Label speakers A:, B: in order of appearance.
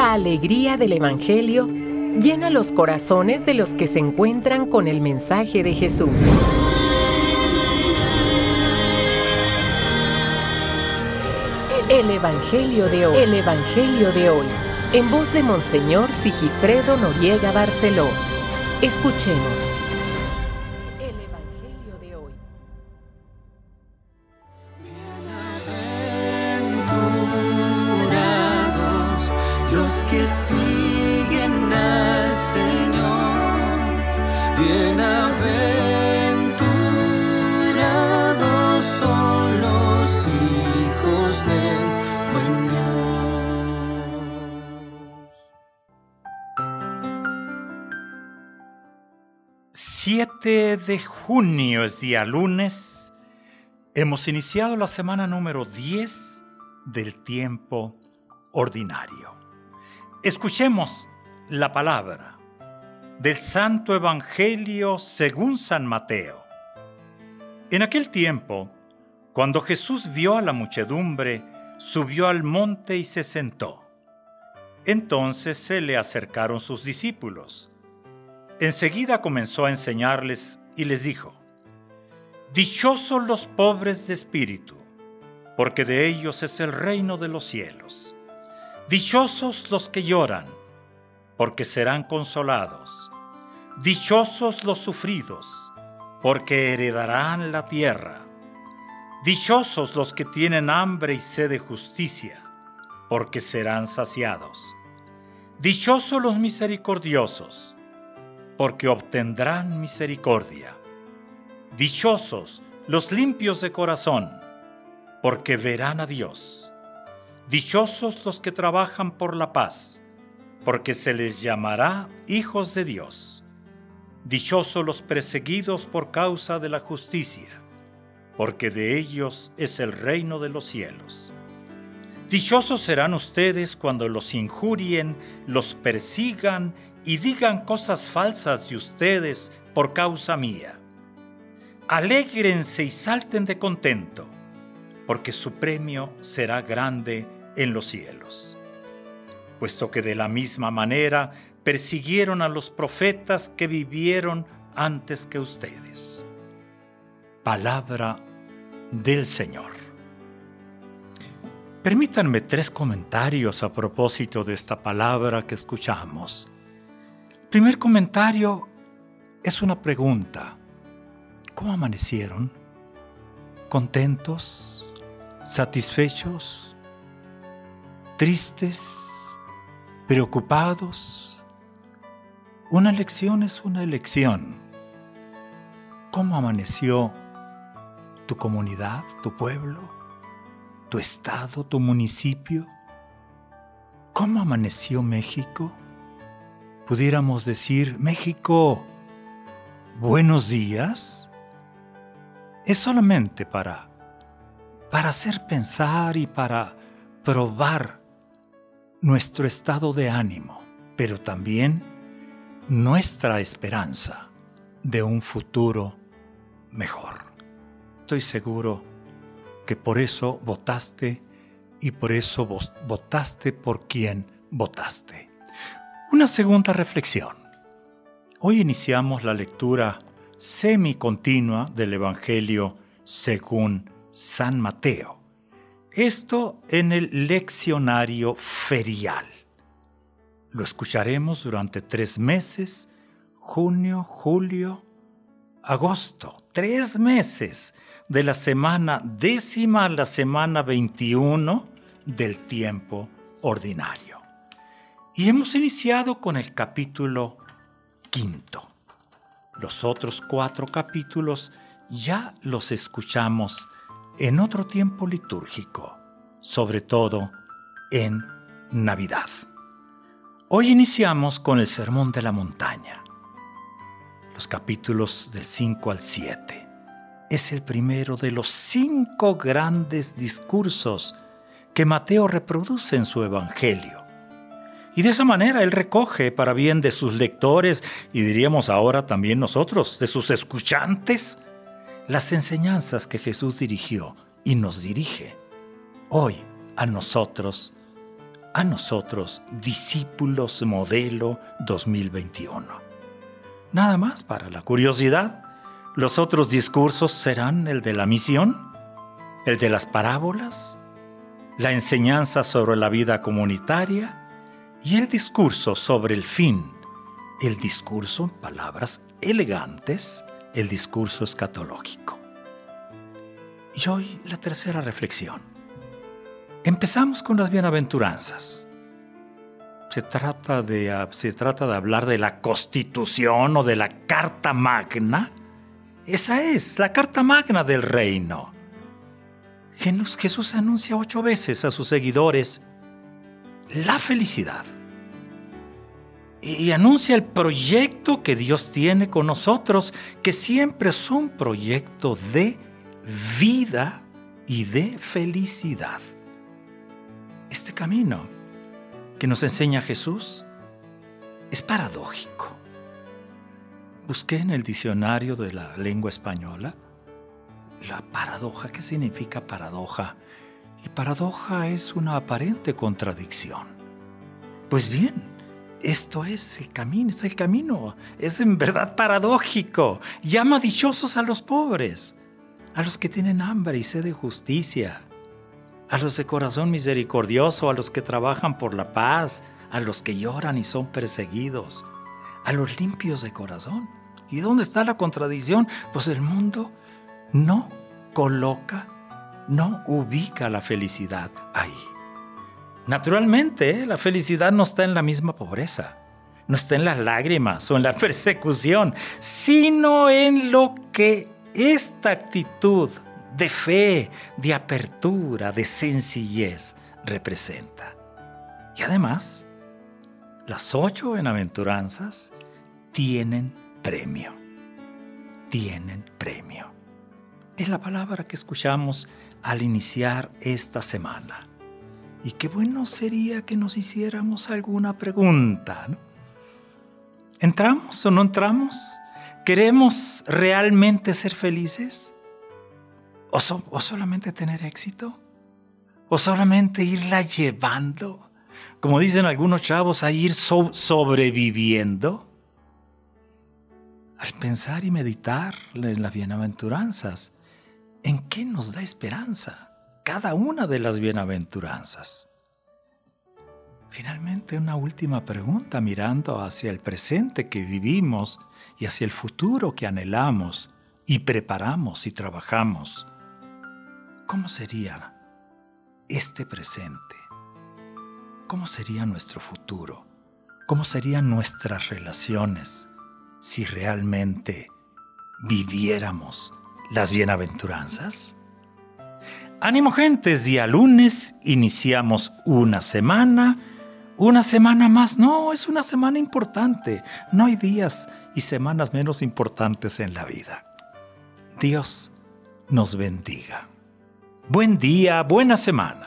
A: La alegría del Evangelio llena los corazones de los que se encuentran con el mensaje de Jesús. El Evangelio de hoy. El Evangelio de hoy. En voz de Monseñor Sigifredo Noriega Barceló. Escuchemos. El Evangelio de hoy.
B: Bienaventurados los que siguen al Señor. Bienaventurados son los hijos del buen Dios.
C: 7 de junio es día lunes. Hemos iniciado la semana número 10 del tiempo ordinario. Escuchemos la palabra del Santo Evangelio según San Mateo. En aquel tiempo, cuando Jesús vio a la muchedumbre, subió al monte y se sentó. Entonces se le acercaron sus discípulos. Enseguida comenzó a enseñarles y les dijo: Dichosos los pobres de espíritu, porque de ellos es el reino de los cielos. Dichosos los que lloran, porque serán consolados. Dichosos los sufridos, porque heredarán la tierra. Dichosos los que tienen hambre y sed de justicia, porque serán saciados. Dichosos los misericordiosos, porque obtendrán misericordia. Dichosos los limpios de corazón, porque verán a Dios. Dichosos los que trabajan por la paz, porque se les llamará hijos de Dios. Dichosos los perseguidos por causa de la justicia, porque de ellos es el reino de los cielos. Dichosos serán ustedes cuando los injurien, los persigan y digan cosas falsas de ustedes por causa mía. Alégrense y salten de contento, porque su premio será grande en los cielos. Puesto que de la misma manera persiguieron a los profetas que vivieron antes que ustedes. Palabra del Señor. Permítanme 3 comentarios a propósito de esta palabra que escuchamos. El primer comentario es una pregunta. ¿Cómo amanecieron? ¿Contentos? ¿Satisfechos? ¿Tristes? ¿Preocupados? Una elección es una elección. ¿Cómo amaneció tu comunidad, tu pueblo, tu estado, tu municipio? ¿Cómo amaneció México? Pudiéramos decir: México, buenos días. Es solamente para hacer pensar y para probar nuestro estado de ánimo, pero también nuestra esperanza de un futuro mejor. Estoy seguro que por eso votaste y por eso votaste por quien votaste. Una segunda reflexión. Hoy iniciamos la lectura semicontinua del Evangelio según San Mateo. Esto en el leccionario ferial. Lo escucharemos durante 3 meses, junio, julio, agosto. 3 meses, de la semana 10ª a la semana 21 del tiempo ordinario. Y hemos iniciado con el capítulo 5. Los otros 4 capítulos ya los escuchamos en otro tiempo litúrgico, sobre todo en Navidad. Hoy iniciamos con el Sermón de la Montaña, los capítulos del 5 al 7. Es el primero de los 5 grandes discursos que Mateo reproduce en su Evangelio. Y de esa manera él recoge para bien de sus lectores y diríamos ahora también nosotros, de sus escuchantes, las enseñanzas que Jesús dirigió y nos dirige hoy a nosotros a nosotros, discípulos modelo 2021. Nada más para la curiosidad, los otros discursos serán el de la misión, el de las parábolas, la enseñanza sobre la vida comunitaria y el discurso sobre el fin, el discurso en palabras elegantes, el discurso escatológico. Y hoy la tercera reflexión. Empezamos con las bienaventuranzas. Se trata de hablar de la Constitución o de la Carta Magna. Esa es la Carta Magna del Reino. Jesús anuncia 8 veces a sus seguidores la felicidad. Y anuncia el proyecto que Dios tiene con nosotros, que siempre es un proyecto de vida y de felicidad. Este camino que nos enseña Jesús es paradójico. Busqué en el diccionario de la lengua española la paradoja. ¿Qué significa paradoja? Y paradoja es una aparente contradicción. Pues bien, esto es el camino, es en verdad paradójico. Llama dichosos a los pobres, a los que tienen hambre y sed de justicia, a los de corazón misericordioso, a los que trabajan por la paz, a los que lloran y son perseguidos, a los limpios de corazón. ¿Y dónde está la contradicción? Pues el mundo no ubica la felicidad ahí. Naturalmente, la felicidad no está en la misma pobreza, no está en las lágrimas o en la persecución, sino en lo que esta actitud de fe, de apertura, de sencillez representa. Y además, las 8 bienaventuranzas tienen premio. Es la palabra que escuchamos al iniciar esta semana. Y qué bueno sería que nos hiciéramos alguna pregunta, ¿no? ¿Entramos o no entramos? ¿Queremos realmente ser felices? ¿O solamente tener éxito? ¿O solamente irla llevando? Como dicen algunos chavos, a ir sobreviviendo. Al pensar y meditar en las bienaventuranzas, ¿en qué nos da esperanza cada una de las bienaventuranzas? Finalmente, una última pregunta mirando hacia el presente que vivimos y hacia el futuro que anhelamos y preparamos y trabajamos. ¿Cómo sería este presente? ¿Cómo sería nuestro futuro? ¿Cómo serían nuestras relaciones si realmente viviéramos las bienaventuranzas? Ánimo, gentes, día lunes iniciamos una semana más. No, es una semana importante. No hay días y semanas menos importantes en la vida. Dios nos bendiga. Buen día, buena semana.